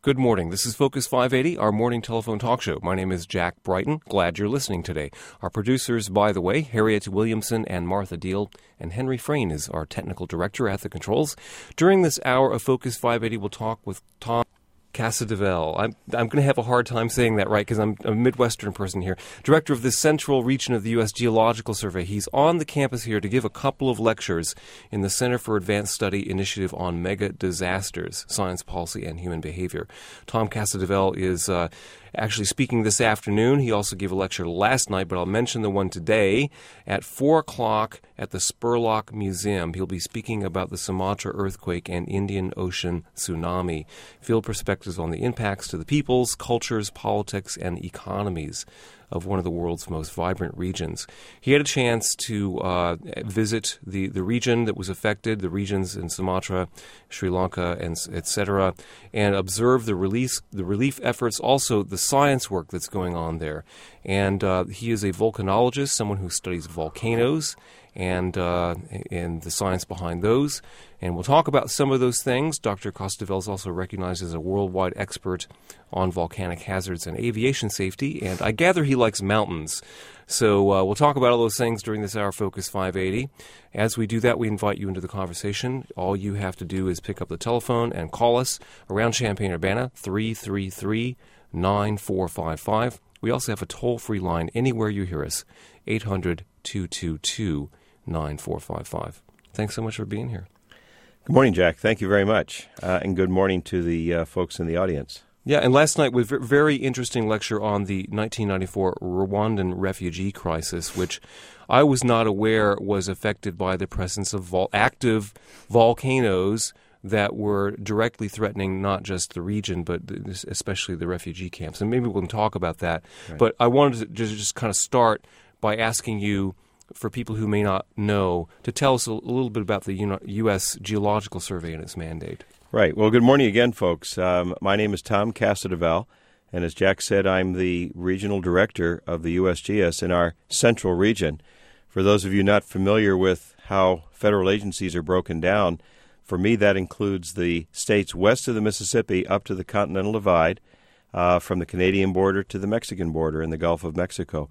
Good morning. This is Focus 580, our morning telephone talk show. My name is Jack Brighton. Glad you're listening today. Our producers, by the way, Harriet Williamson and Martha Deal, and Henry Frayne is our technical director at the controls. During this hour of Focus 580, we'll talk with Tom Casadevelle. I'm going to have a hard time saying that right because I'm a Midwestern person here. Director of the Central Region of the U.S. Geological Survey. He's on the campus here to give a couple of lectures in the Center for Advanced Study Initiative on Mega Disasters, Science, Policy, and Human Behavior. Tom Casadevelle is actually speaking this afternoon. He also gave a lecture last night, but I'll mention the one today at 4 o'clock at the Spurlock Museum. He'll be speaking about the Sumatra earthquake and Indian Ocean tsunami. Field perspectives on the impacts to the peoples, cultures, politics, and economies of one of the world's most vibrant regions. He had a chance to visit the region that was affected, the regions in Sumatra, Sri Lanka, and etc., and observe the relief efforts, also the science work that's going on there. And he is a volcanologist, someone who studies volcanoes and the science behind those. And we'll talk about some of those things. Dr. Casadevelle is also recognized as a worldwide expert on volcanic hazards and aviation safety, and I gather he likes mountains. So we'll talk about all those things during this hour Focus 580. As we do that, we invite you into the conversation. All you have to do is pick up the telephone and call us around Champaign-Urbana, 333-9455. We also have a toll-free line anywhere you hear us, 800-222-9455. Thanks so much for being here. Good morning, Jack. Thank you very much. And good morning to the folks in the audience. Yeah, and last night was a very interesting lecture on the 1994 Rwandan refugee crisis, which I was not aware was affected by the presence of active volcanoes that were directly threatening not just the region, but especially the refugee camps. And maybe we can talk about that. Right. But I wanted to just kind of start by asking you, for people who may not know, to tell us a little bit about the U.S. Geological Survey and its mandate. Right. Well, good morning again, folks. My name is Tom Casadevelle, and as Jack said, I'm the regional director of the USGS in our central region. For those of you not familiar with how federal agencies are broken down, for me that includes the states west of the Mississippi up to the Continental Divide, from the Canadian border to the Mexican border in the Gulf of Mexico.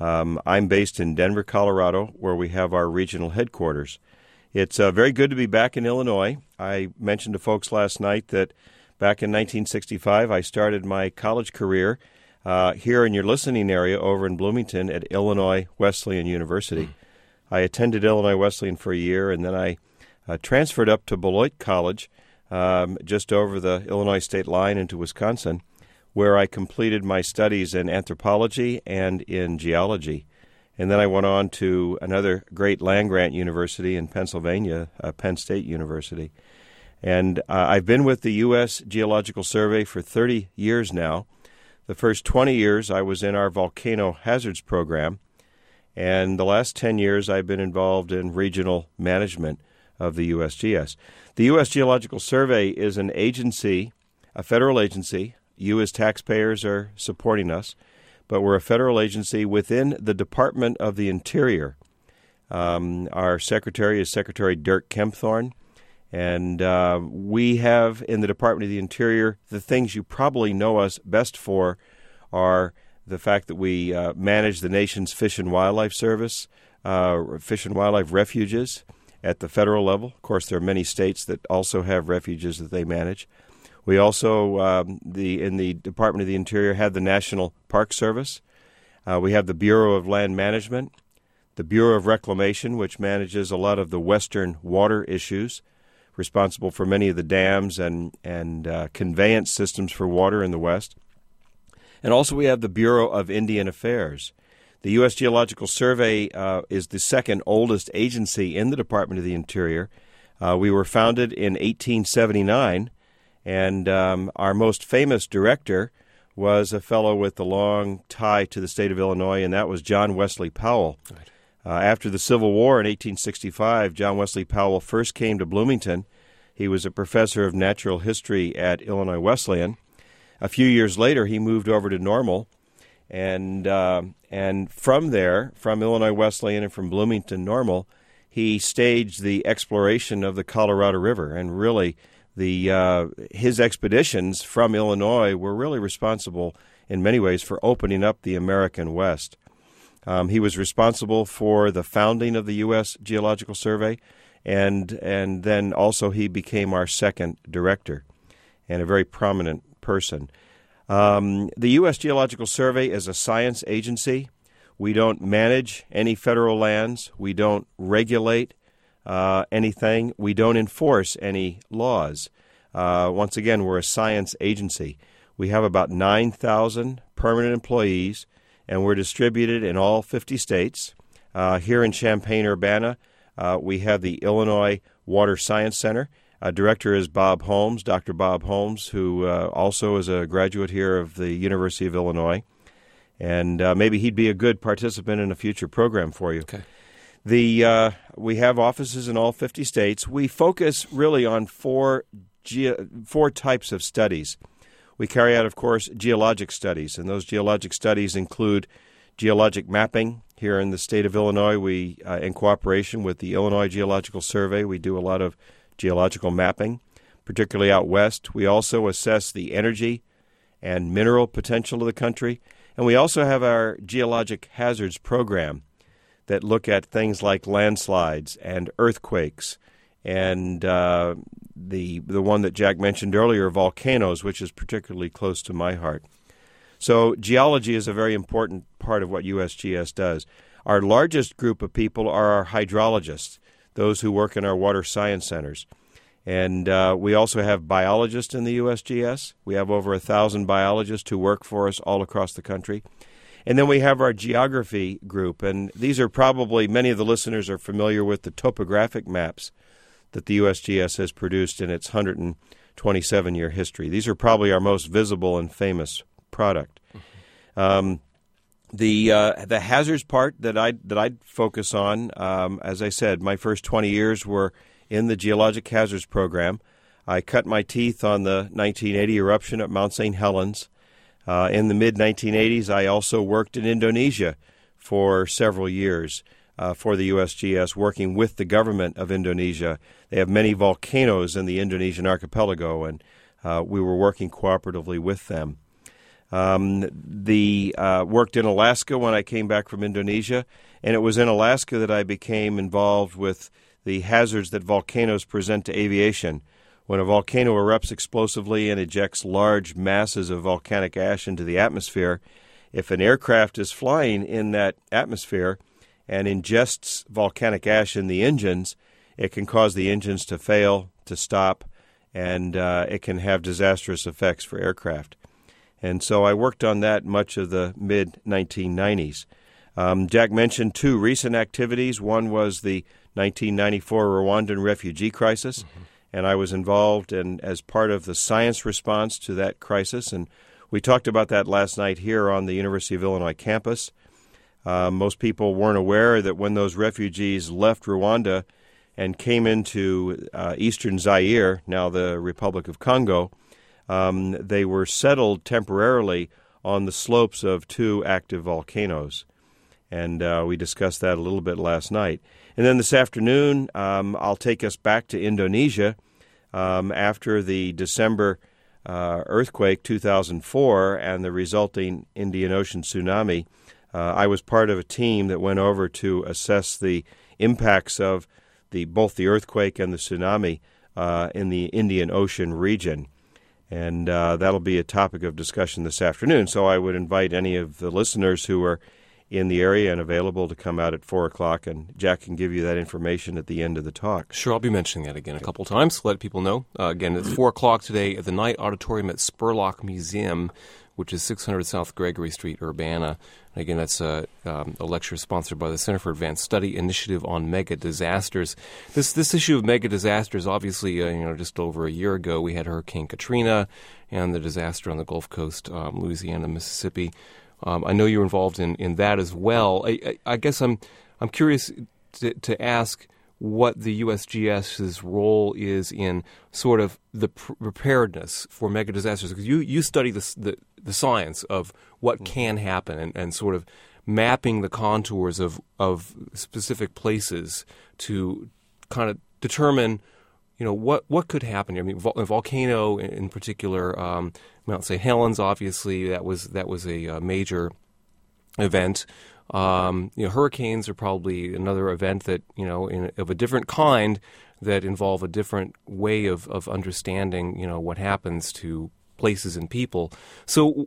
I'm based in Denver, Colorado, where we have our regional headquarters. It's very good to be back in Illinois. I mentioned to folks last night that back in 1965, I started my college career here in your listening area over in Bloomington at Illinois Wesleyan University. I attended Illinois Wesleyan for a year, and then I transferred up to Beloit College, just over the Illinois state line into Wisconsin, where I completed my studies in anthropology and in geology. And then I went on to another great land-grant university in Pennsylvania, Penn State University. And I've been with the U.S. Geological Survey for 30 years now. The first 20 years I was in our volcano hazards program, and the last 10 years I've been involved in regional management of the USGS. The U.S. Geological Survey is an agency, a federal agency. You as taxpayers are supporting us, but we're a federal agency within the Department of the Interior. Our secretary is Secretary Dirk Kempthorne, and we have in the Department of the Interior, the things you probably know us best for are the fact that we manage the nation's Fish and Wildlife Service, Fish and Wildlife refuges at the federal level. Of course, there are many states that also have refuges that they manage. We also, in the Department of the Interior, have the National Park Service. We have the Bureau of Land Management, the Bureau of Reclamation, which manages a lot of the western water issues, responsible for many of the dams and conveyance systems for water in the west. And also we have the Bureau of Indian Affairs. The U.S. Geological Survey is the second oldest agency in the Department of the Interior. We were founded in 1879. And our most famous director was a fellow with a long tie to the state of Illinois, and that was John Wesley Powell. Right. After the Civil War in 1865, John Wesley Powell first came to Bloomington. He was a professor of natural history at Illinois Wesleyan. A few years later, he moved over to Normal, and from there, from Illinois Wesleyan and from Bloomington Normal, he staged the exploration of the Colorado River, and really his expeditions from Illinois were really responsible in many ways for opening up the American West. He was responsible for the founding of the U.S. Geological Survey, and then also he became our second director, and a very prominent person. The U.S. Geological Survey is a science agency. We don't manage any federal lands. We don't regulate anything. We don't enforce any laws. Once again, we're a science agency. We have about 9,000 permanent employees, and we're distributed in all 50 states. Here in Champaign-Urbana, we have the Illinois Water Science Center. Director is Bob Holmes, Dr. Bob Holmes, who also is a graduate here of the University of Illinois. And maybe he'd be a good participant in a future program for you. Okay. We have offices in all 50 states. We focus really on four types of studies. We carry out, of course, geologic studies, and those geologic studies include geologic mapping. Here in the state of Illinois, we, in cooperation with the Illinois Geological Survey, we do a lot of geological mapping, particularly out west. We also assess the energy and mineral potential of the country, and we also have our geologic hazards program that look at things like landslides and earthquakes, and the one that Jack mentioned earlier, volcanoes, which is particularly close to my heart. So geology is a very important part of what USGS does. Our largest group of people are our hydrologists, those who work in our water science centers. And we also have biologists in the USGS. We have over 1,000 biologists who work for us all across the country. And then we have our geography group, and these are probably, many of the listeners are familiar with the topographic maps that the USGS has produced in its 127-year history. These are probably our most visible and famous product. The hazards part that I'd focus on, as I said, my first 20 years were in the geologic hazards program. I cut my teeth on the 1980 eruption at Mount St. Helens. In the mid-1980s, I also worked in Indonesia for several years for the USGS, working with the government of Indonesia. They have many volcanoes in the Indonesian archipelago, and we were working cooperatively with them. Worked in Alaska when I came back from Indonesia, and it was in Alaska that I became involved with the hazards that volcanoes present to aviation. When a volcano erupts explosively and ejects large masses of volcanic ash into the atmosphere, if an aircraft is flying in that atmosphere and ingests volcanic ash in the engines, it can cause the engines to fail, to stop, and it can have disastrous effects for aircraft. And so I worked on that much of the mid-1990s. Jack mentioned two recent activities. One was the 1994 Rwandan refugee crisis, and I was involved as part of the science response to that crisis. And we talked about that last night here on the University of Illinois campus. Most people weren't aware that when those refugees left Rwanda and came into eastern Zaire, now the Republic of Congo, they were settled temporarily on the slopes of two active volcanoes. And we discussed that a little bit last night. And then this afternoon, I'll take us back to Indonesia after the December earthquake 2004 and the resulting Indian Ocean tsunami. I was part of a team that went over to assess the impacts of both the earthquake and the tsunami in the Indian Ocean region. And that'll be a topic of discussion this afternoon. So I would invite any of the listeners who are in the area and available to come out at 4 o'clock, and Jack can give you that information at the end of the talk. Sure, I'll be mentioning that again a couple times to let people know. Again, it's 4 o'clock today at the Knight Auditorium at Spurlock Museum, which is 600 South Gregory Street, Urbana. And again, that's a lecture sponsored by the Center for Advanced Study Initiative on Mega Disasters. This issue of mega disasters, obviously, just over a year ago, we had Hurricane Katrina and the disaster on the Gulf Coast, Louisiana, Mississippi. I know you're involved in that as well. I guess I'm curious to ask what the USGS's role is in sort of the preparedness for mega disasters, because you study the science of what can happen and sort of mapping the contours of specific places to kind of determine what could happen here? I mean, a volcano in particular, Mount St. Helens, obviously, that was a major event. Hurricanes are probably another event that, of a different kind that involve a different way of understanding, what happens to places and people. So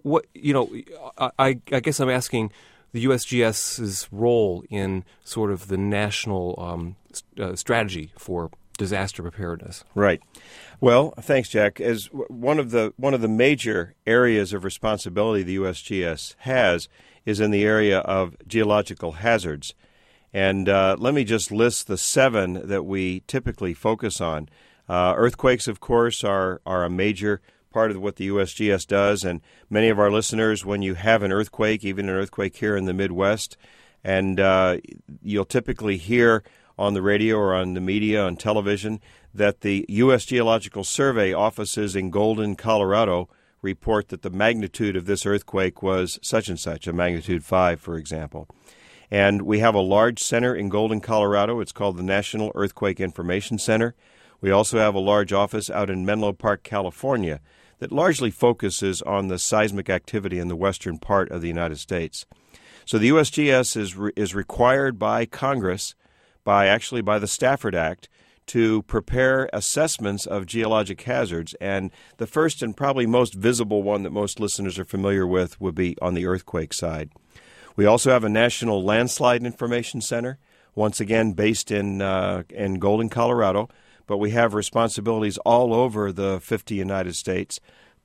I guess I'm asking the USGS's role in sort of the national strategy for disaster preparedness. Right. Well, thanks, Jack. As one of the major areas of responsibility the USGS has is in the area of geological hazards. And let me just list the 7 that we typically focus on. Earthquakes, of course, are a major part of what the USGS does. And many of our listeners, when you have an earthquake, even an earthquake here in the Midwest, and you'll typically hear on the radio or on the media, on television, that the U.S. Geological Survey offices in Golden, Colorado, report that the magnitude of this earthquake was such and such, a magnitude 5, for example. And we have a large center in Golden, Colorado. It's called the National Earthquake Information Center. We also have a large office out in Menlo Park, California, that largely focuses on the seismic activity in the western part of the United States. So the USGS is required by Congress, by the Stafford Act, to prepare assessments of geologic hazards. And the first and probably most visible one that most listeners are familiar with would be on the earthquake side. We also have a National Landslide Information Center, once again based in Golden, Colorado, but we have responsibilities all over the 50 United States.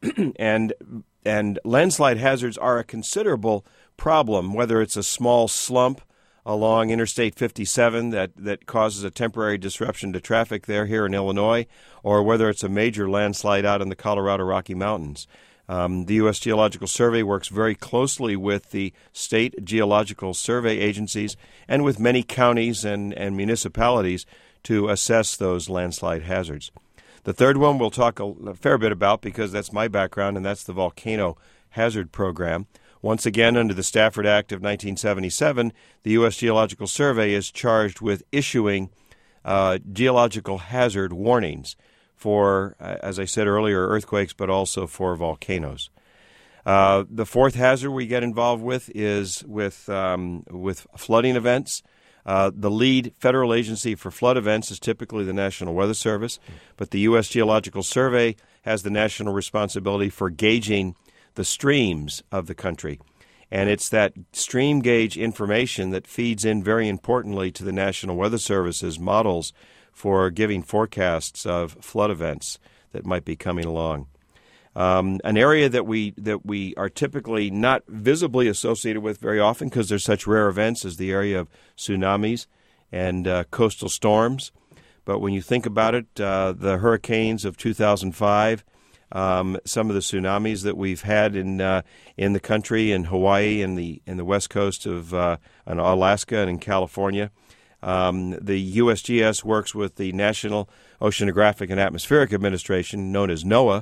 and landslide hazards are a considerable problem, whether it's a small slump along Interstate 57 that causes a temporary disruption to traffic here in Illinois, or whether it's a major landslide out in the Colorado Rocky Mountains. The U.S. Geological Survey works very closely with the state geological survey agencies and with many counties and municipalities to assess those landslide hazards. The third one we'll talk a fair bit about because that's my background, and that's the Volcano Hazard Program. Once again, under the Stafford Act of 1977, the U.S. Geological Survey is charged with issuing geological hazard warnings for, as I said earlier, earthquakes, but also for volcanoes. The fourth hazard we get involved with is with flooding events. The lead federal agency for flood events is typically the National Weather Service, but the U.S. Geological Survey has the national responsibility for gauging the streams of the country. And it's that stream gauge information that feeds in very importantly to the National Weather Service's models for giving forecasts of flood events that might be coming along. An area that we are typically not visibly associated with very often because they're such rare events is the area of tsunamis and coastal storms. But when you think about it, the hurricanes of 2005, some of the tsunamis that we've had in the country, in Hawaii, and the west coast of Alaska and in California. The USGS works with the National Oceanographic and Atmospheric Administration, known as NOAA,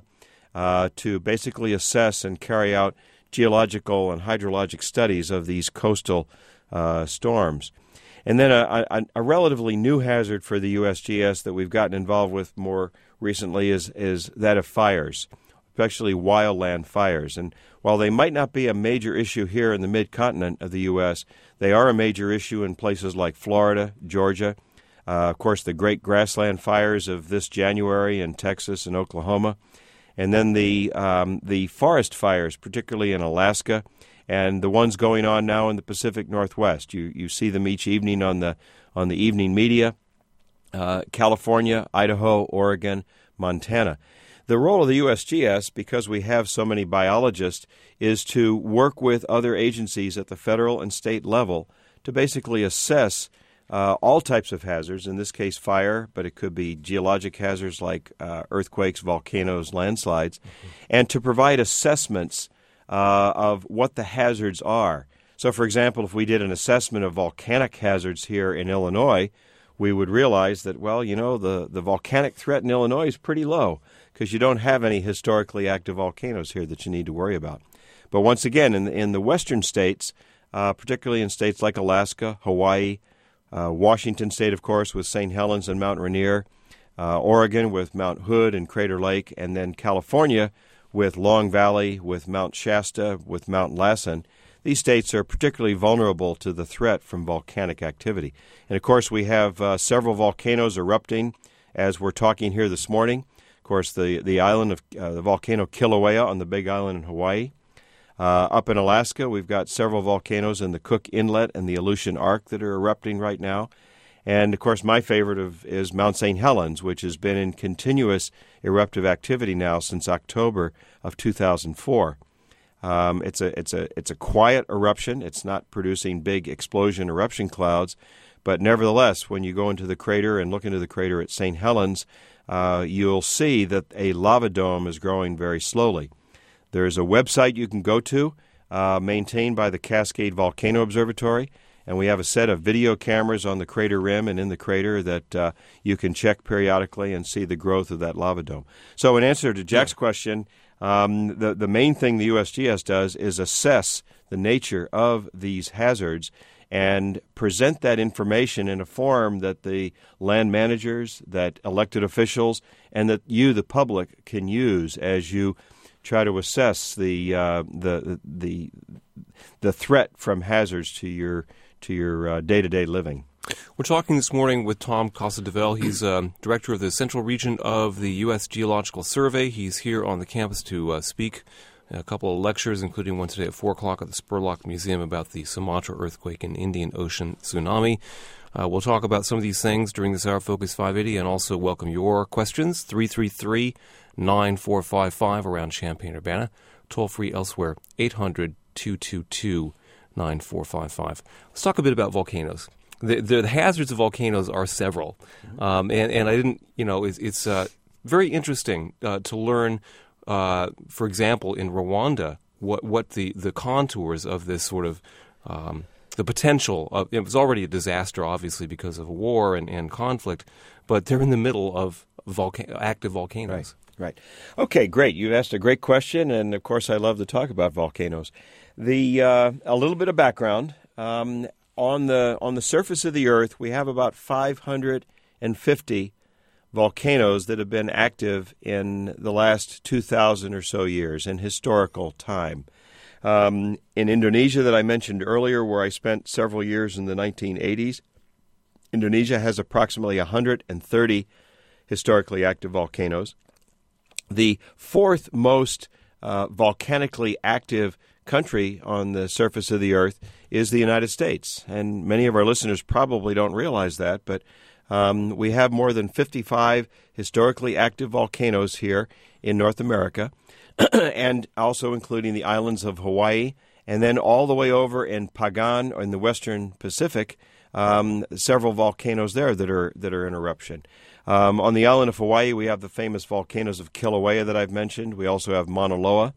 to basically assess and carry out geological and hydrologic studies of these coastal storms. And then a relatively new hazard for the USGS that we've gotten involved with more recently is that of fires, especially wildland fires. And while they might not be a major issue here in the mid-continent of the U.S., they are a major issue in places like Florida, Georgia. Of course, the great grassland fires of this January in Texas and Oklahoma. And then the forest fires, particularly in Alaska, and the ones going on now in the Pacific Northwest. You see them each evening on the evening media. California, Idaho, Oregon, Montana. The role of the USGS, because we have so many biologists, is to work with other agencies at the federal and state level to basically assess all types of hazards, in this case fire, but it could be geologic hazards like earthquakes, volcanoes, landslides, and to provide assessments of what the hazards are. So, for example, if we did an assessment of volcanic hazards here in Illinois, we would realize that, well, the volcanic threat in Illinois is pretty low because you don't have any historically active volcanoes here that you need to worry about. But once again, in the western states, particularly in states like Alaska, Hawaii, Washington State, of course, with St. Helens and Mount Rainier, Oregon with Mount Hood and Crater Lake, and then California with Long Valley, with Mount Shasta, with Mount Lassen. These states are particularly vulnerable to the threat from volcanic activity. And, of course, we have several volcanoes erupting as we're talking here this morning. Of course, the island of the volcano Kilauea on the Big Island in Hawaii. Up in Alaska, we've got several volcanoes in the Cook Inlet and the Aleutian Arc that are erupting right now. And, of course, my favorite is Mount St. Helens, which has been in continuous eruptive activity now since October of 2004. It's a quiet eruption. It's not producing big explosion eruption clouds. But nevertheless, when you go into the crater and look into the crater at St. Helens, you'll see that a lava dome is growing very slowly. There's a website you can go to, maintained by the Cascade Volcano Observatory, and we have a set of video cameras on the crater rim and in the crater that you can check periodically and see the growth of that lava dome. So in answer to Jack's question, the main thing the USGS does is assess the nature of these hazards and present that information in a form that the land managers, that elected officials, and that you, the public, can use as you try to assess the threat from hazards to your day-to-day living. We're talking this morning with Tom Casadevelle. He's director of the Central Region of the U.S. Geological Survey. He's here on the campus to speak a couple of lectures, including one today at 4 o'clock at the Spurlock Museum about the Sumatra earthquake and Indian Ocean tsunami. We'll talk about some of these things during this hour of Focus 580 and also welcome your questions, 333-9455 around Champaign-Urbana, toll-free elsewhere, 800-222-9455. Let's talk a bit about volcanoes. The hazards of volcanoes are several, and I didn't, it's very interesting to learn, for example, in Rwanda, what the contours of this sort of the potential of. It was already a disaster, obviously, because of war and conflict, but they're in the middle of active volcanoes. Right. Okay, great. You asked a great question, and of course, I love to talk about volcanoes. A little bit of background. On the surface of the Earth, we have about 550 volcanoes that have been active in the last 2,000 or so years in historical time. In Indonesia, that I mentioned earlier, where I spent several years in the 1980s, Indonesia has approximately 130 historically active volcanoes. The fourth most volcanically active country on the surface of the Earth is the United States. And many of our listeners probably don't realize that, but we have more than 55 historically active volcanoes here in North America, and also including the islands of Hawaii, and then all the way over in Pagan in the western Pacific, several volcanoes there that are in eruption. On the island of Hawaii, we have the famous volcanoes of Kilauea that I've mentioned. We also have Mauna Loa.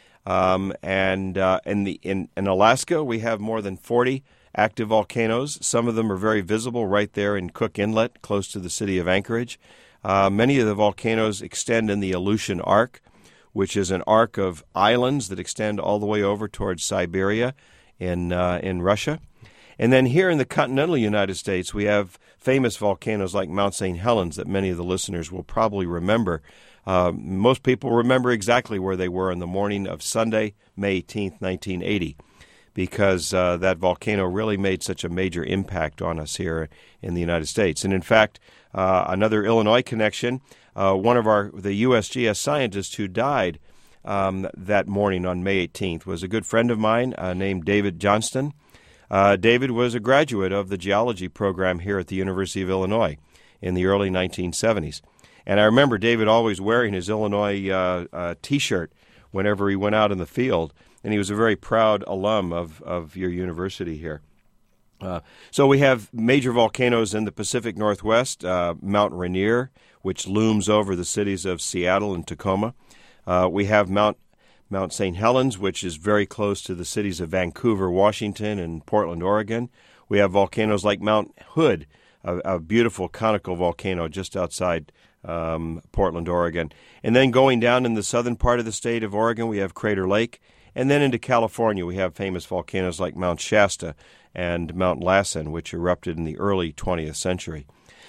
In Alaska, we have more than 40 active volcanoes. Some of them are very visible right there in Cook Inlet, close to the city of Anchorage. Many of the volcanoes extend in the Aleutian Arc, which is an arc of islands that extend all the way over towards Siberia in Russia. And then here in the continental United States, we have famous volcanoes like Mount St. Helens that many of the listeners will probably remember. Most people remember exactly where they were on the morning of Sunday, May 18th, 1980, because that volcano really made such a major impact on us here in the United States. And in fact, another Illinois connection, one of the USGS scientists who died that morning on May 18th was a good friend of mine named David Johnston. David was a graduate of the geology program here at the University of Illinois in the early 1970s. And I remember David always wearing his Illinois T-shirt whenever he went out in the field, and he was a very proud alum of your university here. So we have major volcanoes in the Pacific Northwest, Mount Rainier, which looms over the cities of Seattle and Tacoma. We have Mount St. Helens, which is very close to the cities of Vancouver, Washington, and Portland, Oregon. We have volcanoes like Mount Hood, a beautiful conical volcano just outside Portland, Oregon. And then going down in the southern part of the state of Oregon, we have Crater Lake. And then into California, we have famous volcanoes like Mount Shasta and Mount Lassen, which erupted in the early 20th century.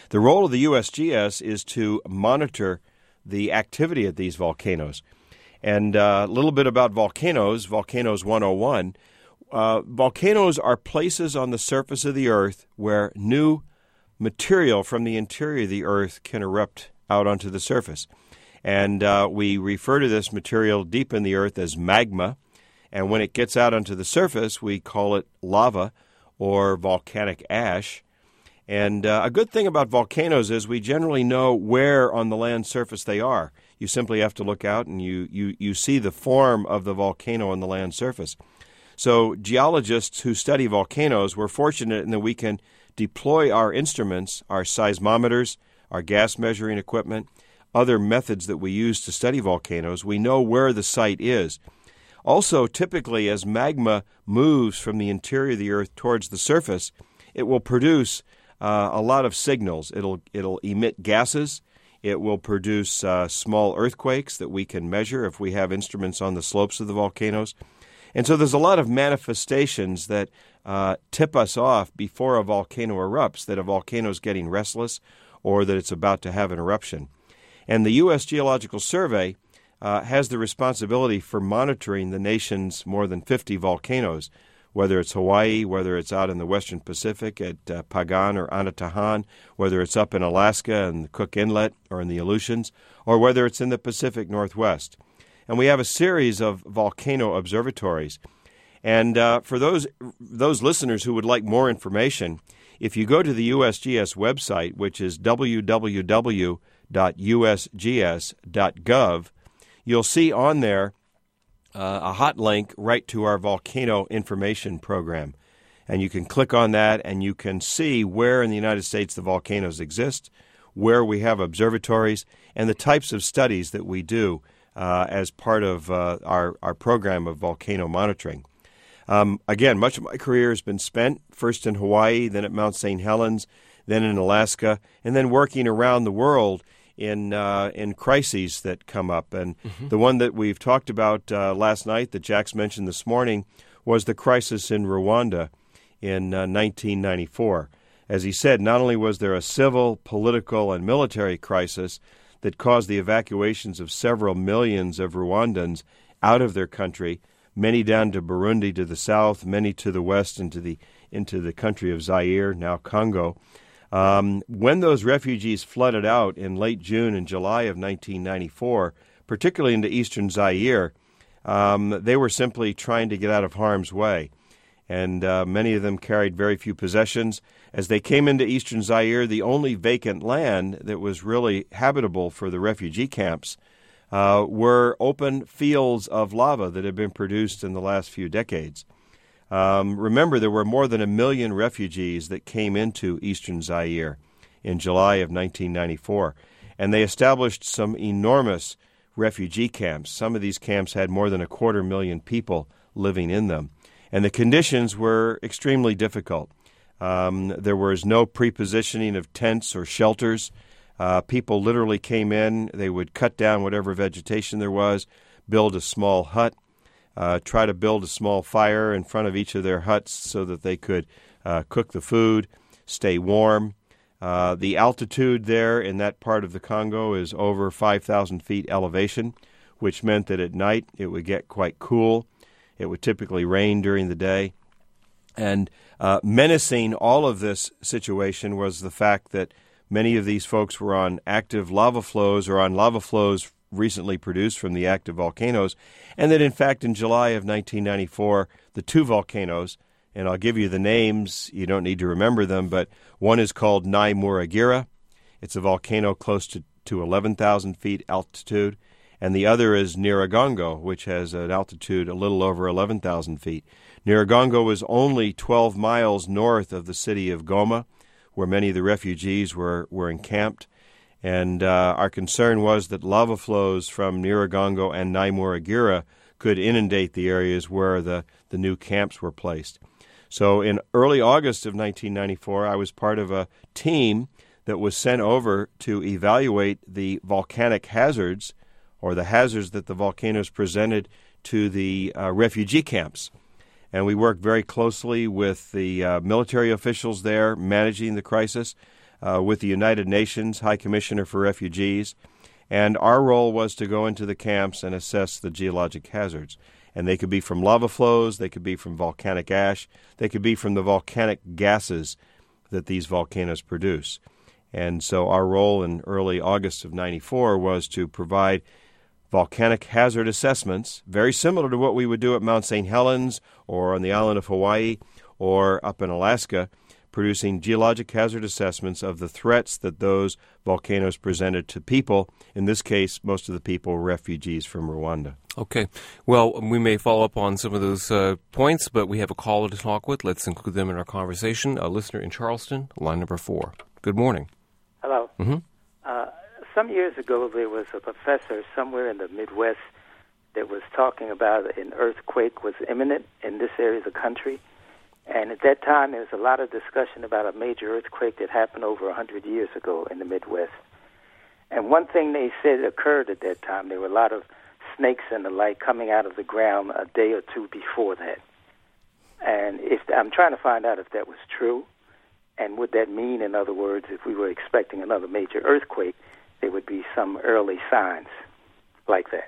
The role of the USGS is to monitor the activity at these volcanoes. And a little bit about volcanoes, Volcanoes 101. Volcanoes are places on the surface of the Earth where new material from the interior of the Earth can erupt out onto the surface. And we refer to this material deep in the Earth as magma. And when it gets out onto the surface, we call it lava or volcanic ash. And a good thing about volcanoes is we generally know where on the land surface they are. You simply have to look out and you see the form of the volcano on the land surface. So geologists who study volcanoes, we're fortunate in that we can deploy our instruments, our seismometers, our gas measuring equipment, other methods that we use to study volcanoes. We know where the site is. Also, typically, as magma moves from the interior of the Earth towards the surface, it will produce a lot of signals. It'll emit gases. It will produce small earthquakes that we can measure if we have instruments on the slopes of the volcanoes. And so there's a lot of manifestations that tip us off before a volcano erupts, that a volcano is getting restless or that it's about to have an eruption. And the U.S. Geological Survey has the responsibility for monitoring the nation's more than 50 volcanoes, whether it's Hawaii, whether it's out in the Western Pacific at Pagan or Anatahan, whether it's up in Alaska and the Cook Inlet or in the Aleutians, or whether it's in the Pacific Northwest. And we have a series of volcano observatories. And for those listeners who would like more information, if you go to the USGS website, which is www.usgs.gov, you'll see on there a hot link right to our volcano information program. And you can click on that and you can see where in the United States the volcanoes exist, where we have observatories, and the types of studies that we do as part of our program of volcano monitoring. Again, much of my career has been spent first in Hawaii, then at Mount St. Helens, then in Alaska, and then working around the world in crises that come up. And the one that we've talked about last night that Jack's mentioned this morning was the crisis in Rwanda in 1994. As he said, not only was there a civil, political, and military crisis that caused the evacuations of several millions of Rwandans out of their country, many down to Burundi to the south, many to the west into the country of Zaire, now Congo. When those refugees flooded out in late June and July of 1994, particularly into eastern Zaire, they were simply trying to get out of harm's way. And many of them carried very few possessions. As they came into eastern Zaire, the only vacant land that was really habitable for the refugee camps were open fields of lava that had been produced in the last few decades. Remember, there were more than 1 million refugees that came into eastern Zaire in July of 1994, and they established some enormous refugee camps. Some of these camps had more than 250,000 people living in them, and the conditions were extremely difficult. There was no pre-positioning of tents or shelters. People literally came in. They would cut down whatever vegetation there was, build a small hut, try to build a small fire in front of each of their huts so that they could cook the food, stay warm. The altitude there in that part of the Congo is over 5,000 feet elevation, which meant that at night it would get quite cool. It would typically rain during the day. And menacing all of this situation was the fact that many of these folks were on active lava flows or on lava flows recently produced from the active volcanoes, and that in fact in July of 1994, the two volcanoes, and I'll give you the names, you don't need to remember them, but one is called Nai Muragira. It's a volcano close to 11,000 feet altitude, and the other is Nyiragongo, which has an altitude a little over 11,000 feet. Nyiragongo was only 12 miles north of the city of Goma, where many of the refugees were encamped. And our concern was that lava flows from Nyiragongo and Nai Muragira could inundate the areas where the new camps were placed. So in early August of 1994, I was part of a team that was sent over to evaluate the volcanic hazards or the hazards that the volcanoes presented to the refugee camps. And we worked very closely with the military officials there managing the crisis, with the United Nations High Commissioner for Refugees. And our role was to go into the camps and assess the geologic hazards. And they could be from lava flows, they could be from volcanic ash, they could be from the volcanic gases that these volcanoes produce. And so our role in early August of '94 was to provide volcanic hazard assessments, very similar to what we would do at Mount St. Helens or on the island of Hawaii or up in Alaska, producing geologic hazard assessments of the threats that those volcanoes presented to people. In this case, most of the people were refugees from Rwanda. Okay. Well, we may follow up on some of those points, but we have a caller to talk with. Let's include them in our conversation. A listener in Charleston, line number 4. Good morning. Hello. Mm-hmm. Some years ago, there was a professor somewhere in the Midwest that was talking about an earthquake was imminent in this area of the country. And at that time, there was a lot of discussion about a major earthquake that happened over 100 years ago in the Midwest. And one thing they said occurred at that time, there were a lot of snakes and the like coming out of the ground a day or two before that. And I'm trying to find out if that was true. And would that mean, in other words, if we were expecting another major earthquake, there would be some early signs like that?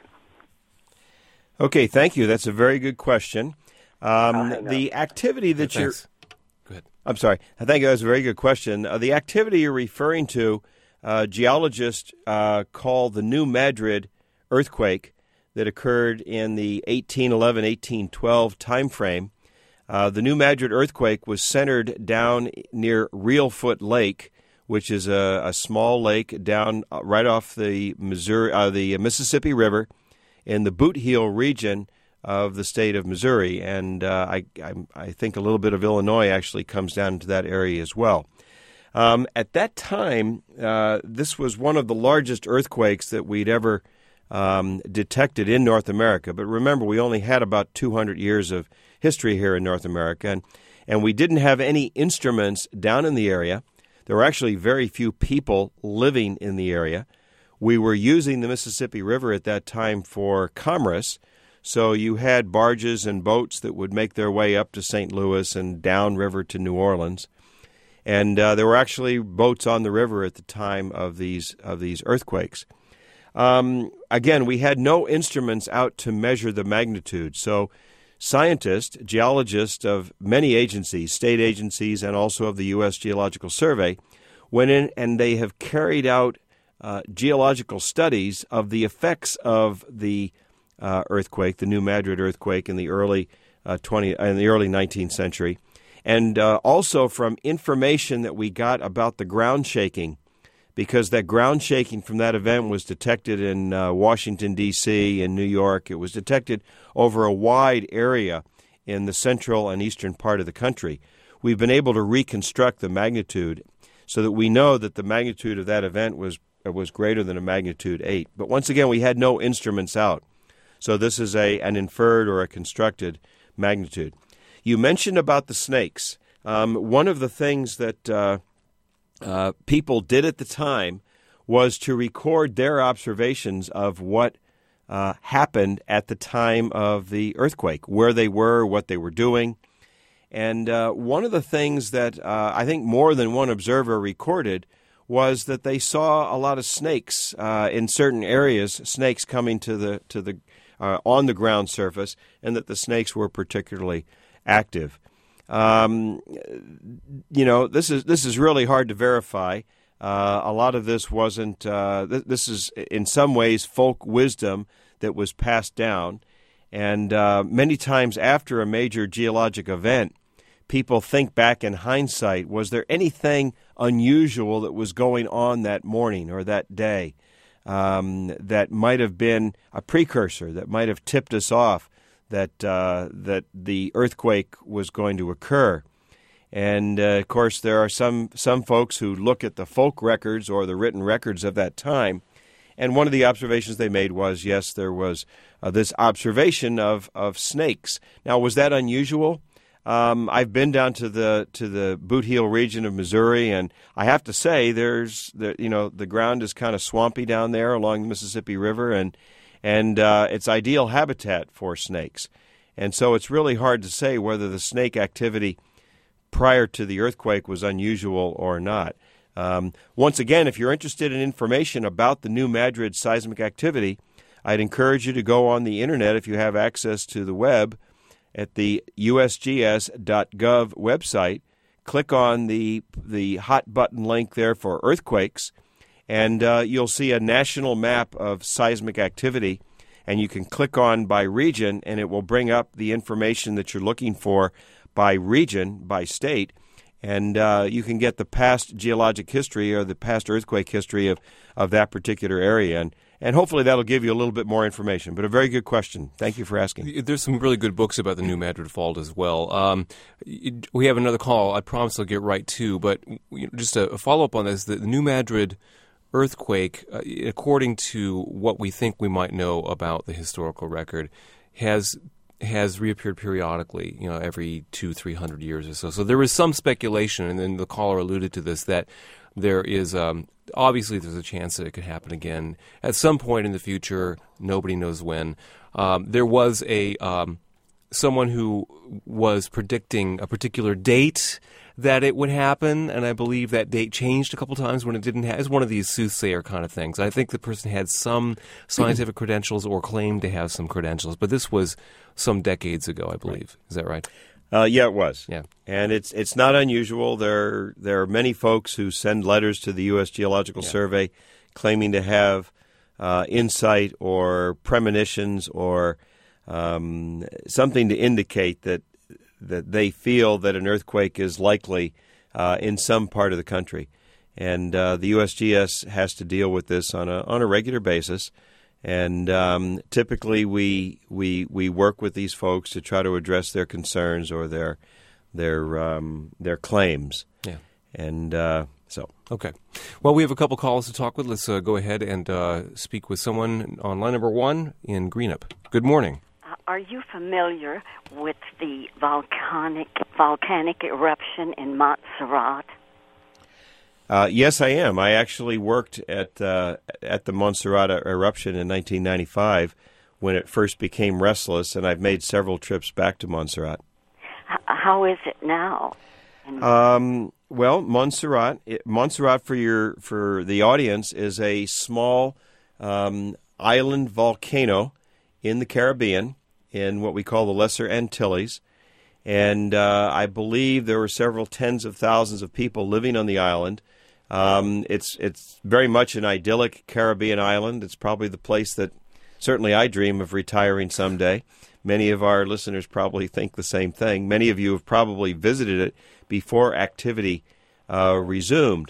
Okay, thank you. That's a very good question. The activity that Go ahead. I'm sorry. I think that's a very good question. The activity you're referring to, geologists call the New Madrid earthquake that occurred in the 1811-1812 time frame. The New Madrid earthquake was centered down near Reelfoot Lake, which is a small lake down right off the Mississippi River in the Boot Heel region of the state of Missouri, and I think a little bit of Illinois actually comes down into that area as well. At that time, this was one of the largest earthquakes that we'd ever detected in North America. But remember, we only had about 200 years of history here in North America, and we didn't have any instruments down in the area. There were actually very few people living in the area. We were using the Mississippi River at that time for commerce, so you had barges and boats that would make their way up to St. Louis and downriver to New Orleans. And there were actually boats on the river at the time of these earthquakes. Again, we had no instruments out to measure the magnitude, so scientists, geologists of many agencies, state agencies, and also of the U.S. Geological Survey, went in and they have carried out geological studies of the effects of the earthquake, the New Madrid earthquake in the early 19th century, and also from information that we got about the ground shaking, because that ground shaking from that event was detected in Washington, D.C., in New York. It was detected over a wide area in the central and eastern part of the country. We've been able to reconstruct the magnitude so that we know that the magnitude of that event was greater than a magnitude 8. But once again, we had no instruments out. So this is an inferred or a constructed magnitude. You mentioned about the snakes. One of the things that people did at the time was to record their observations of what happened at the time of the earthquake, where they were, what they were doing. And one of the things that I think more than one observer recorded was that they saw a lot of snakes in certain areas, snakes coming to the on the ground surface, and that the snakes were particularly active. This is really hard to verify. A lot of this wasn't. This is in some ways folk wisdom that was passed down, and many times after a major geologic event, people think back in hindsight: was there anything unusual that was going on that morning or that day that might have been a precursor, that might have tipped us off that the earthquake was going to occur? And, of course, there are some folks who look at the folk records or the written records of that time, and one of the observations they made was, yes, there was this observation of snakes. Now, was that unusual? I've been down to the Boot Heel region of Missouri, and I have to say the ground is kind of swampy down there along the Mississippi River, and it's ideal habitat for snakes. And so it's really hard to say whether the snake activity prior to the earthquake was unusual or not. Once again, if you're interested in information about the New Madrid seismic activity, I'd encourage you to go on the Internet if you have access to the web at the usgs.gov website. Click on the hot button link there for earthquakes, and you'll see a national map of seismic activity, and you can click on by region, and it will bring up the information that you're looking for by region, by state, and you can get the past geologic history or the past earthquake history of that particular area, and hopefully that'll give you a little bit more information. But a very good question. Thank you for asking. There's some really good books about the New Madrid Fault as well. We have another call. I promise I'll get right to, but just a follow-up on this. The New Madrid earthquake, according to what we think we might know about the historical record, has reappeared periodically, every 200-300 years or so. So there is some speculation, and then the caller alluded to this, that there is obviously there's a chance that it could happen again at some point in the future. Nobody knows when. There was someone who was predicting a particular date that it would happen, and I believe that date changed a couple times when it didn't happen. It's one of these soothsayer kind of things. I think the person had some scientific credentials or claimed to have some credentials, but this was some decades ago, I believe. Right. Is that right? Yeah, it was. Yeah, and it's not unusual. There are many folks who send letters to the U.S. Geological Survey claiming to have insight or premonitions or something to indicate that they feel that an earthquake is likely in some part of the country, and the USGS has to deal with this on a regular basis. And typically, we work with these folks to try to address their concerns or their claims. Yeah. And so. Okay. Well, we have a couple calls to talk with. Let's go ahead and speak with someone on line number 1 in Greenup. Good morning. Are you familiar with the volcanic eruption in Montserrat? Yes, I am. I actually worked at the Montserrat eruption in 1995 when it first became restless, and I've made several trips back to Montserrat. How is it now? Well, Montserrat for the audience is a small island volcano in the Caribbean in what we call the Lesser Antilles. And I believe there were several tens of thousands of people living on the island. It's very much an idyllic Caribbean island. It's probably the place that certainly I dream of retiring someday. Many of our listeners probably think the same thing. Many of you have probably visited it before activity resumed.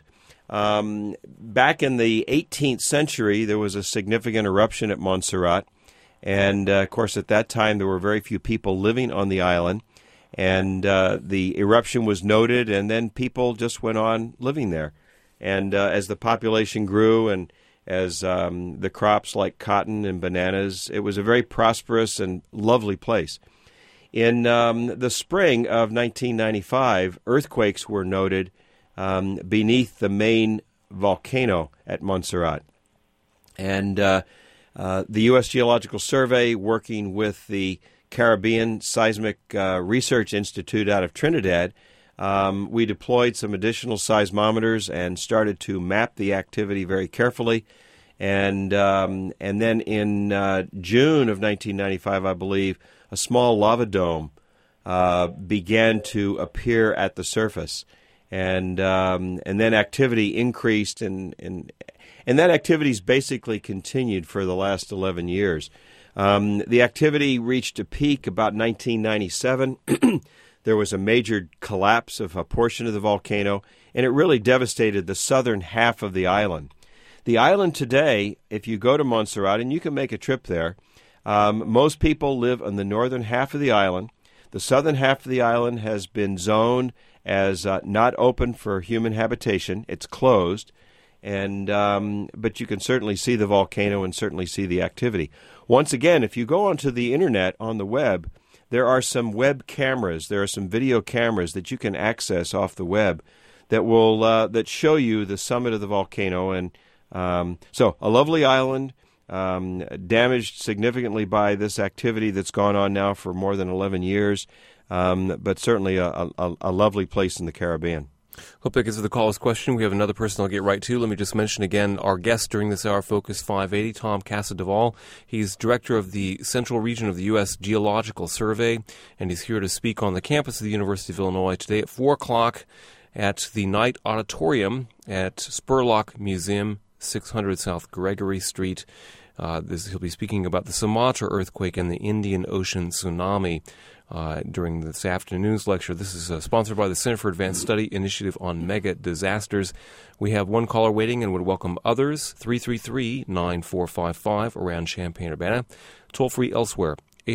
Back in the 18th century, there was a significant eruption at Montserrat. And, of course, at that time, there were very few people living on the island. And the eruption was noted, and then people just went on living there. And as the population grew and as the crops like cotton and bananas, it was a very prosperous and lovely place. In the spring of 1995, earthquakes were noted beneath the main volcano at Montserrat. And the U.S. Geological Survey, working with the Caribbean Seismic Research Institute out of Trinidad, we deployed some additional seismometers and started to map the activity very carefully. And then in June of 1995, I believe, a small lava dome began to appear at the surface. And then activity increased, and that activity's basically continued for the last 11 years. The activity reached a peak about 1997. There was a major collapse of a portion of the volcano, and it really devastated the southern half of the island. The island today, if you go to Montserrat, and you can make a trip there, most people live on the northern half of the island. The southern half of the island has been zoned as not open for human habitation. It's closed, and but you can certainly see the volcano and certainly see the activity. Once again, if you go onto the Internet on the web, there are some web cameras, there are some video cameras that you can access off the web that will that show you the summit of the volcano. And so a lovely island, damaged significantly by this activity that's gone on now for more than 11 years, but certainly a lovely place in the Caribbean. Hope that gets to the call's question. We have another person I'll get right to. Let me just mention again our guest during this hour, Focus 580, Tom Casadevall. He's director of the Central Region of the U.S. Geological Survey, and he's here to speak on the campus of the University of Illinois today at 4 o'clock at the Knight Auditorium at Spurlock Museum, 600 South Gregory Street. He'll be speaking about the Sumatra earthquake and the Indian Ocean tsunami during this afternoon's lecture. This is sponsored by the Center for Advanced Study Initiative on Mega Disasters. We have one caller waiting and would welcome others. 333-9455 around Champaign-Urbana. Toll free elsewhere,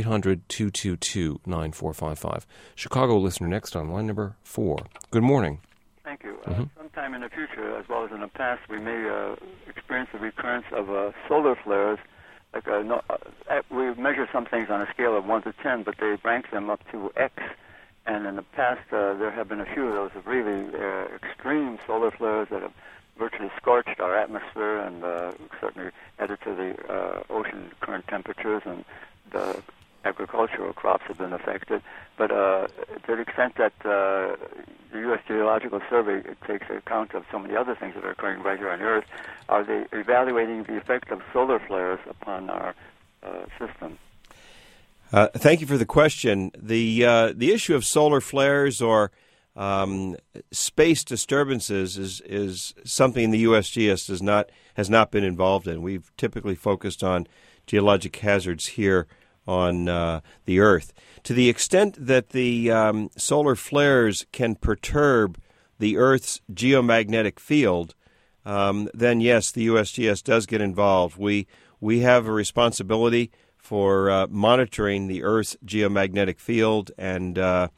800-222-9455. Chicago listener next on line number 4. Good morning. Thank you. Sometime in the future, as well as in the past, we may experience the recurrence of solar flares. We measure some things on a scale of 1 to 10, but they rank them up to X. And in the past, there have been a few of those really extreme solar flares that have virtually scorched our atmosphere and certainly added to the ocean current temperatures, and the agricultural crops have been affected. But to the extent that the U.S. Geological Survey takes account of so many other things that are occurring right here on Earth, are they evaluating the effect of solar flares upon our system? Thank you for the question. The issue of solar flares or space disturbances is something the USGS has not been involved in. We've typically focused on geologic hazards here on the Earth. To the extent that the solar flares can perturb the Earth's geomagnetic field, then yes, the USGS does get involved. We have a responsibility for monitoring the Earth's geomagnetic field, and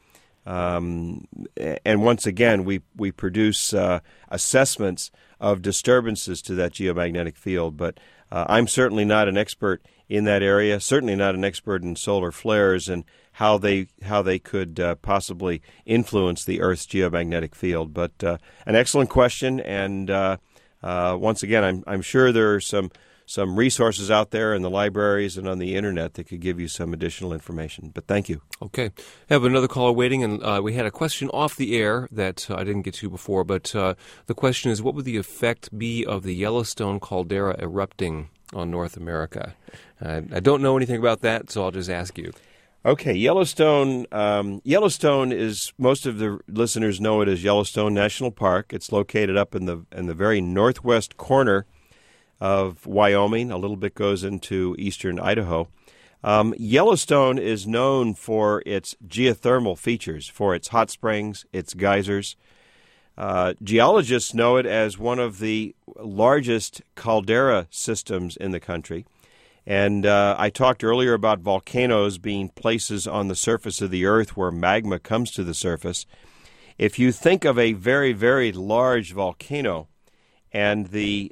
once again, we produce assessments of disturbances to that geomagnetic field. But I'm certainly not an expert in that area, certainly not an expert in solar flares and how they could possibly influence the Earth's geomagnetic field. But an excellent question, and once again, I'm sure there are some resources out there in the libraries and on the Internet that could give you some additional information. But thank you. Okay. I have another caller waiting, and we had a question off the air that I didn't get to before, but the question is, what would the effect be of the Yellowstone caldera erupting on North America? I don't know anything about that, so I'll just ask you. Okay, Yellowstone. Yellowstone is, most of the listeners know it as Yellowstone National Park. It's located up in the very northwest corner of Wyoming. A little bit goes into eastern Idaho. Yellowstone is known for its geothermal features, for its hot springs, its geysers. Geologists know it as one of the largest caldera systems in the country. And I talked earlier about volcanoes being places on the surface of the Earth where magma comes to the surface. If you think of a very, very large volcano and the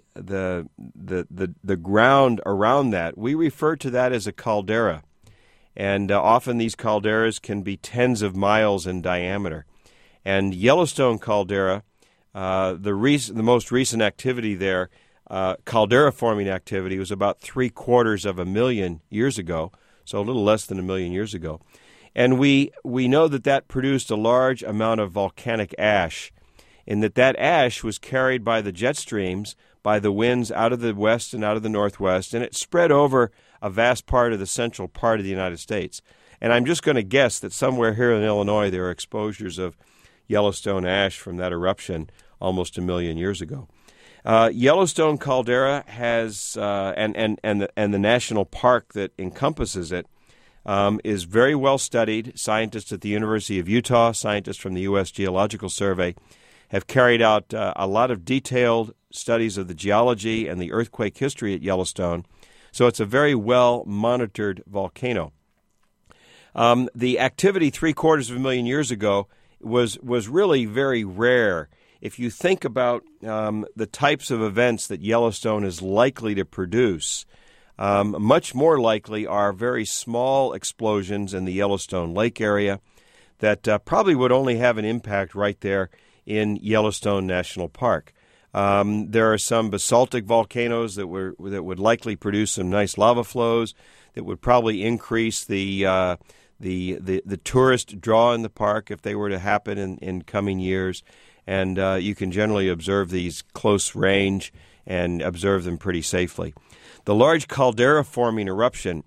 ground around that, we refer to that as a caldera. And often these calderas can be tens of miles in diameter. And Yellowstone caldera, the most recent activity there, caldera-forming activity, was about 750,000 years ago, so a little less than 1 million years ago. And we know that produced a large amount of volcanic ash, in that ash was carried by the jet streams, by the winds out of the west and out of the northwest, and it spread over a vast part of the central part of the United States. And I'm just going to guess that somewhere here in Illinois there are exposures of Yellowstone ash from that eruption almost 1 million years ago. Yellowstone caldera has, and the national park that encompasses it, is very well studied. Scientists at the University of Utah, scientists from the U.S. Geological Survey, have carried out a lot of detailed studies of the geology and the earthquake history at Yellowstone. So it's a very well-monitored volcano. The activity 750,000 years ago was really very rare. If you think about the types of events that Yellowstone is likely to produce, much more likely are very small explosions in the Yellowstone Lake area that probably would only have an impact right there in Yellowstone National Park. There are some basaltic volcanoes that would likely produce some nice lava flows that would probably increase the tourist draw in the park if they were to happen in coming years. and you can generally observe these close range and observe them pretty safely. The large caldera-forming eruption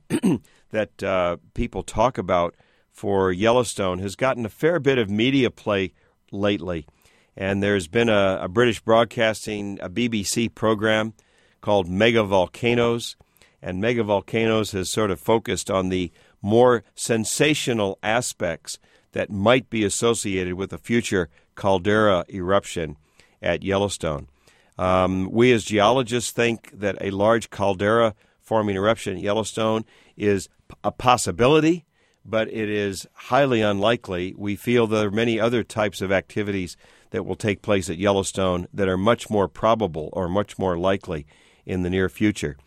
that people talk about for Yellowstone has gotten a fair bit of media play lately. And there's been a British broadcasting, a BBC program called Megavolcanoes. And Megavolcanoes has sort of focused on the more sensational aspects that might be associated with a future caldera eruption at Yellowstone. We as geologists think that a large caldera-forming eruption at Yellowstone is a possibility, but it is highly unlikely. We feel there are many other types of activities that will take place at Yellowstone that are much more probable or much more likely in the near future.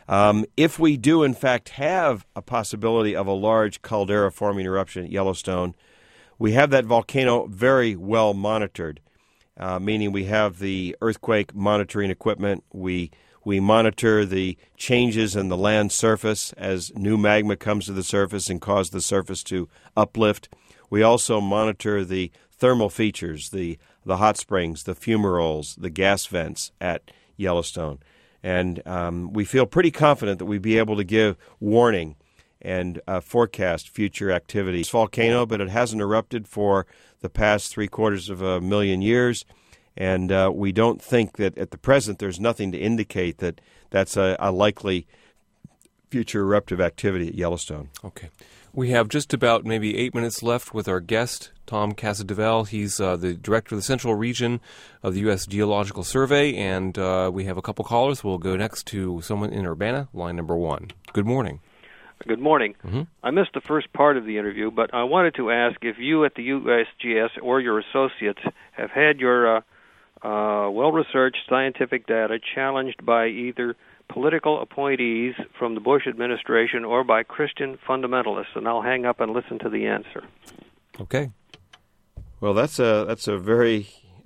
If we do, in fact, have a possibility of a large caldera-forming eruption at Yellowstone, we have that volcano very well monitored, meaning we have the earthquake monitoring equipment. We monitor the changes in the land surface as new magma comes to the surface and causes the surface to uplift. We also monitor the thermal features, the hot springs, the fumaroles, the gas vents at Yellowstone. And we feel pretty confident that we'd be able to give warning and forecast future activity. It's a volcano, but it hasn't erupted for the past 750,000 years. And we don't think that at the present there's nothing to indicate that that's a likely future eruptive activity at Yellowstone. Okay. We have just about maybe 8 minutes left with our guest, Tom Casadevall. He's the director of the Central Region of the U.S. Geological Survey, and we have a couple callers. We'll go next to someone in Urbana, line number 1. Good morning. Good morning. Mm-hmm. I missed the first part of the interview, but I wanted to ask if you at the USGS or your associates have had your well-researched scientific data challenged by either political appointees from the Bush administration or by Christian fundamentalists, and I'll hang up and listen to the answer. Okay. Well, that's a very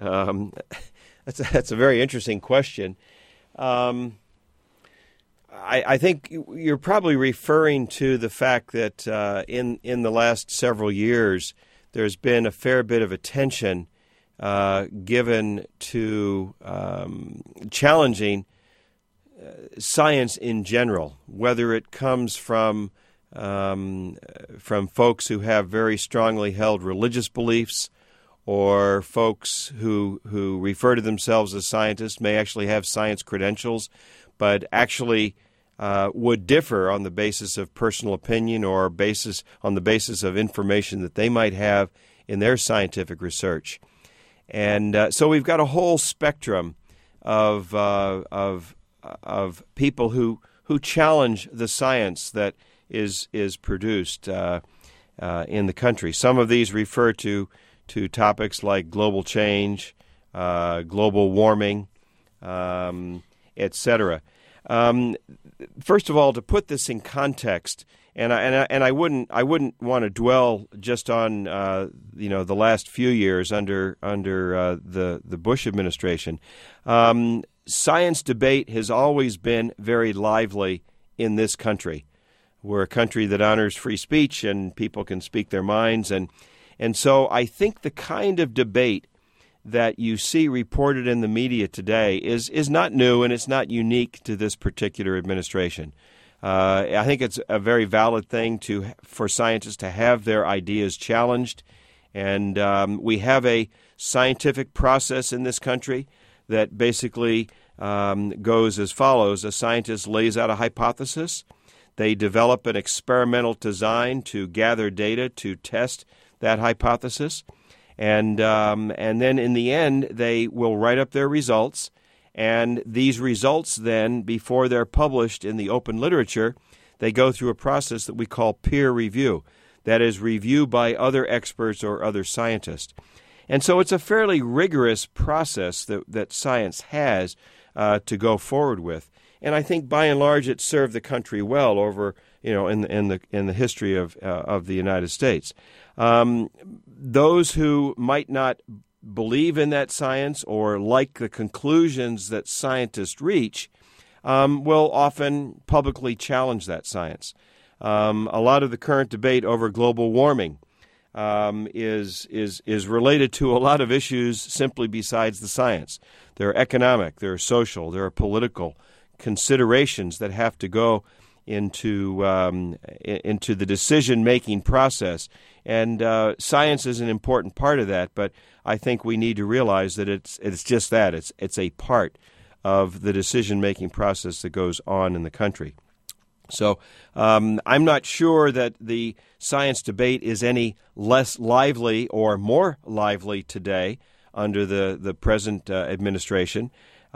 that's a very interesting question. I think you're probably referring to the fact that in the last several years there's been a fair bit of attention given to challenging science in general, whether it comes from folks who have very strongly held religious beliefs, or folks who refer to themselves as scientists, may actually have science credentials, but actually would differ on the basis of personal opinion or on the basis of information that they might have in their scientific research. And so we've got a whole spectrum of people who challenge the science that is produced in the country. Some of these refer to topics like global change, global warming, etc. First of all, to put this in context, and I wouldn't want to dwell just on the last few years under the Bush administration. Science debate has always been very lively in this country. We're a country that honors free speech and people can speak their minds, and so I think the kind of debate that you see reported in the media today is not new, and it's not unique to this particular administration. I think it's a very valid thing for scientists to have their ideas challenged, and we have a scientific process in this country that basically goes as follows. A scientist lays out a hypothesis. They develop an experimental design to gather data to test that hypothesis. And then in the end, they will write up their results. And these results then, before they're published in the open literature, they go through a process that we call peer review. That is, review by other experts or other scientists. And so it's a fairly rigorous process that science has to go forward with. And I think by and large it served the country well over, in the history of the United States. Those who might not believe in that science or like the conclusions that scientists reach will often publicly challenge that science. A lot of the current debate over global warming is related to a lot of issues simply besides the science. There are economic, there are social, there are political considerations that have to go into the decision-making process. And science is an important part of that, but I think we need to realize that it's just that. It's a part of the decision-making process that goes on in the country. So I'm not sure that the science debate is any less lively or more lively today under the present administration.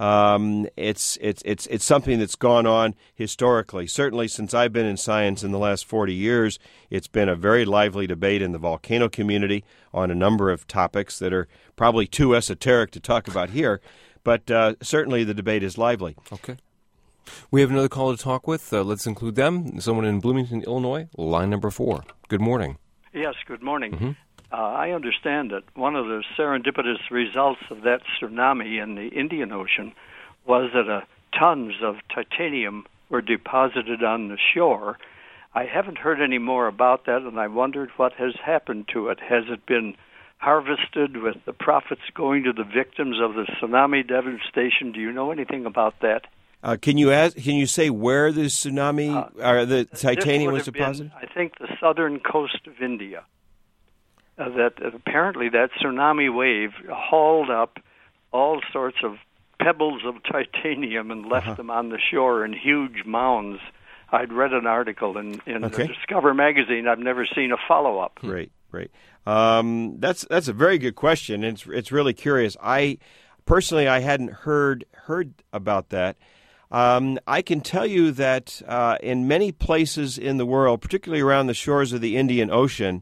It's something that's gone on historically. Certainly since I've been in science in the last 40 years, it's been a very lively debate in the volcano community on a number of topics that are probably too esoteric to talk about here, but certainly the debate is lively. Okay. We have another caller to talk with. Let's include them. Someone in Bloomington, Illinois, line number 4. Good morning. Yes, good morning. Mm-hmm. I understand that one of the serendipitous results of that tsunami in the Indian Ocean was that tons of titanium were deposited on the shore. I haven't heard any more about that, and I wondered what has happened to it. Has it been harvested with the profits going to the victims of the tsunami devastation? Do you know anything about that? Can you say where the tsunami or the titanium was deposited? I think the southern coast of India. That apparently that tsunami wave hauled up all sorts of pebbles of titanium and left them on the shore in huge mounds. I'd read an article in Discover magazine. I've never seen a follow-up. Great. That's a very good question. It's really curious. I hadn't heard about that. I can tell you that in many places in the world, particularly around the shores of the Indian Ocean,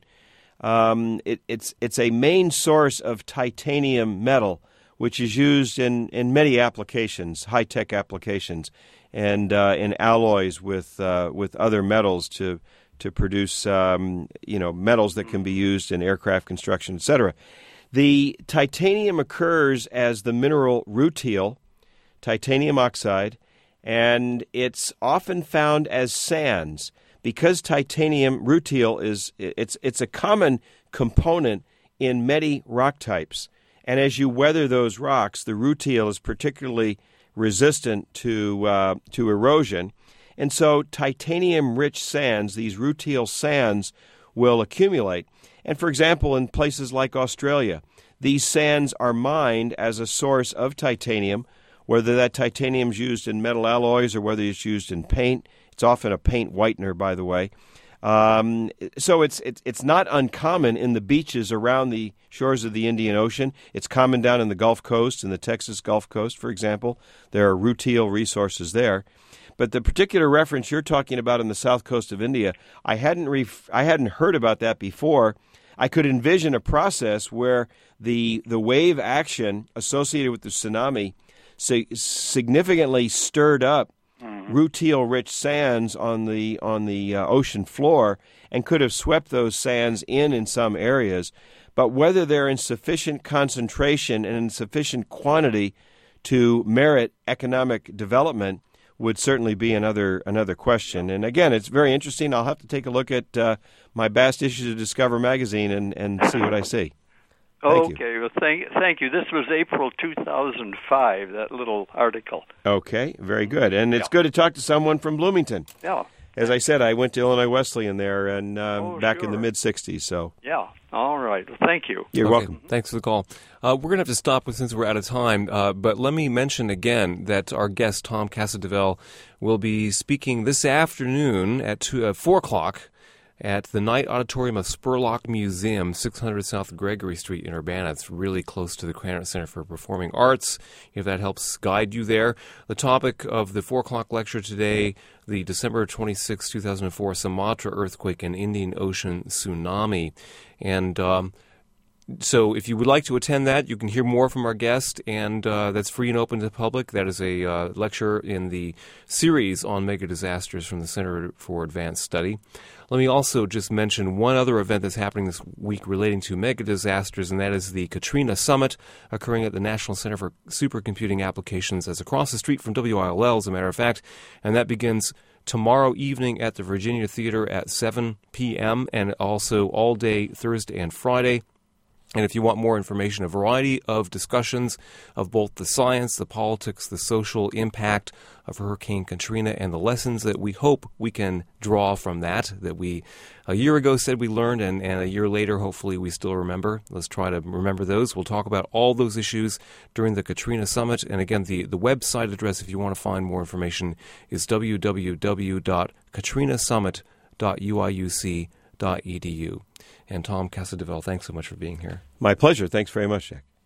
it's a main source of titanium metal, which is used in many applications, high-tech applications, and in alloys with other metals to produce metals that can be used in aircraft construction, etc. The titanium occurs as the mineral rutile, titanium oxide, and it's often found as sands. Because titanium rutile it's a common component in many rock types, and as you weather those rocks, the rutile is particularly resistant to erosion, and so titanium-rich sands, these rutile sands, will accumulate. And for example, in places like Australia, these sands are mined as a source of titanium, whether that titanium is used in metal alloys or whether it's used in paint. It's often a paint whitener, by the way. So it's not uncommon in the beaches around the shores of the Indian Ocean. It's common down in the Gulf Coast, in the Texas Gulf Coast, for example. There are rutile resources there. But the particular reference you're talking about in the south coast of India, I hadn't heard about that before. I could envision a process where the wave action associated with the tsunami significantly stirred up rutile-rich sands on the ocean floor and could have swept those sands in some areas. But whether they're in sufficient concentration and in sufficient quantity to merit economic development would certainly be another question. And again, it's very interesting. I'll have to take a look at my past issues of Discover magazine and see what I see. Okay, well, thank you. This was April 2005, that little article. Okay, very good. And it's good to talk to someone from Bloomington. Yeah. As I said, I went to Illinois Wesleyan there and back in the mid-'60s. So. Yeah, all right. Well, thank you. You're welcome. Thanks for the call. We're going to have to stop since we're out of time, but let me mention again that our guest, Tom Casadevelle, will be speaking this afternoon at 4 o'clock at the Night Auditorium of Spurlock Museum, 600 South Gregory Street in Urbana. It's really close to the Krannert Center for Performing Arts, if that helps guide you there. The topic of the 4 o'clock lecture today, the December 26, 2004 Sumatra earthquake and Indian Ocean tsunami. And so if you would like to attend that, you can hear more from our guest, and that's free and open to the public. That is a lecture in the series on mega disasters from the Center for Advanced Study. Let me also just mention one other event that's happening this week relating to mega disasters, and that is the Katrina Summit occurring at the National Center for Supercomputing Applications. That's across the street from WILL, as a matter of fact, and that begins tomorrow evening at the Virginia Theater at 7 p.m. and also all day Thursday and Friday. And if you want more information, a variety of discussions of both the science, the politics, the social impact of Hurricane Katrina, and the lessons that we hope we can draw from that we a year ago said we learned, and a year later hopefully we still remember. Let's try to remember those. We'll talk about all those issues during the Katrina Summit. And again, the website address, if you want to find more information, is www.katrinasummit.uiuc.edu. And Tom Casadevelle, thanks so much for being here. My pleasure. Thanks very much, Jack.